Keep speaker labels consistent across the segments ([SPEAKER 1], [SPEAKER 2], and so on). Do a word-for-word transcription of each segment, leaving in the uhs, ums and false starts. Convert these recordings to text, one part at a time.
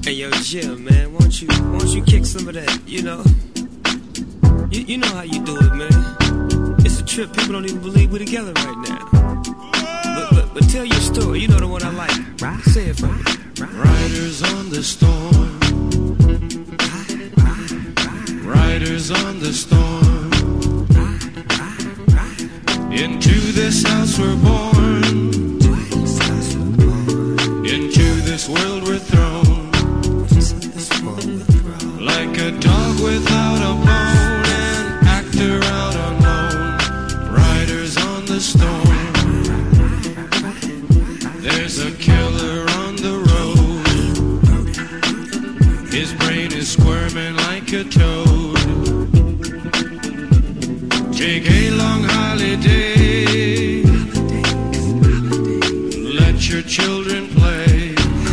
[SPEAKER 1] Hey yo, Jim, man, why don't you, why don't you kick some of that, you know? You, you know how you do it, man. It's a trip, people don't even believe we're together right now. But, but, but tell your story, you know the one I like. Right. Say it for me.
[SPEAKER 2] Riders on the storm. Riders on the storm. Into this house we're born. Into this world we're thrown. Like a dog without a bone, an actor out alone. Riders on the storm. There's a killer on the road. His brain is squirming like a toad. Take a long holiday. Let your children play.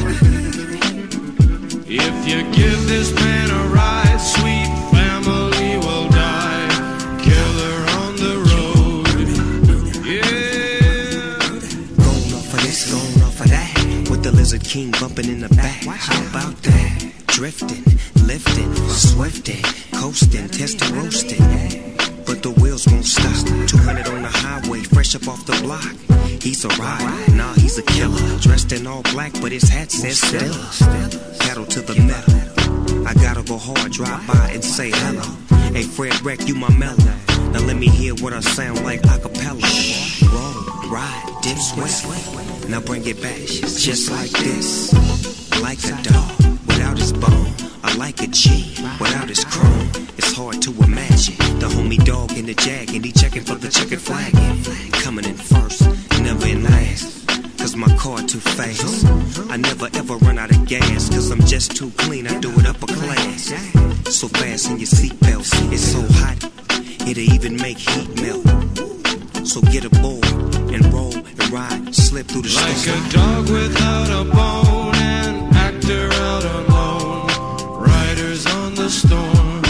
[SPEAKER 2] If you give this man a ride, sweet family will die. Killer on the road. Yeah.
[SPEAKER 3] Going off of this, going off of that. With the Lizard King bumping in the back. How about that? Drifting, lifting, swifting, coasting, testing, roasting. But the wheels won't stop. two hundred on the highway, fresh up off the block. He's a rider, nah, he's a killer. Dressed in all black, but his hat says Stella. Pedal to the metal. I gotta go hard, drive by and say hello. Hey, Fred Wreck, you my mellow. Now let me hear what I sound like a cappella. Roll, ride, dip, sweat. Now bring it back, just like this. Like a dog without his bone. I like a G without his chrome. It's hard to imagine the homie dog in the jag and he checking for the checkered flag. Coming in first, never in last. Cause my car too fast. I never ever run out of gas. Cause I'm just too clean, I do it upper class. So fast in your seatbelts, it's so hot, it'll even make heat melt. So get aboard and roll and ride, slip through the storm.
[SPEAKER 2] Like a dog without a bone, an actor out alone. Riders on the storm.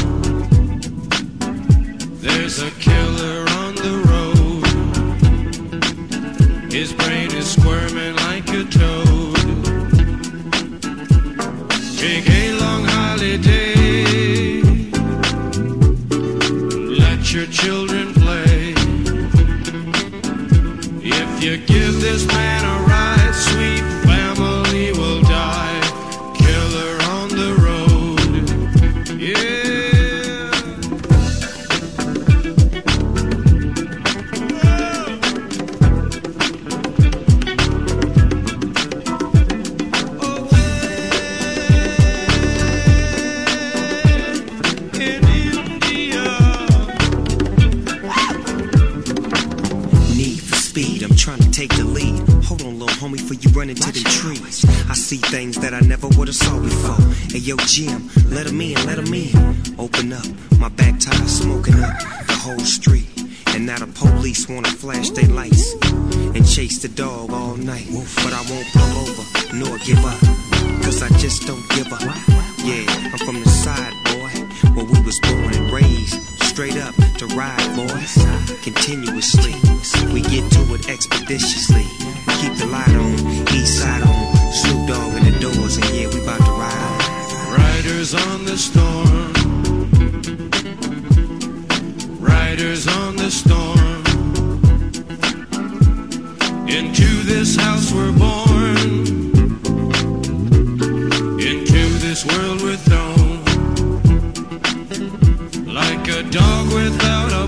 [SPEAKER 2] There's a killer on the road. His brain is squirming like a toad. Take a long holiday. Let your children play. If you give this man a ride, sweet family will die. Killer on the road. Yeah.
[SPEAKER 3] Take the lead. Hold on, little homie, before you run into them trees. I see things that I never would've saw before. Hey, yo, Jim, let him in, let him in. Open up, my back tire smoking up the whole street. And now the police wanna flash their lights and chase the dog all night. But I won't pull over, nor give up, cause I just don't give up. Yeah, I'm from the side, boy, where we was born and raised. Straight up to ride, boys, continuously. We get to it expeditiously. We keep the light on, east side on, Snoop Dogg in the doors, and yeah, we about to ride.
[SPEAKER 2] Riders on the storm. Riders on the storm. Into this house we're born. Into this world we're thrown. Like a dog without a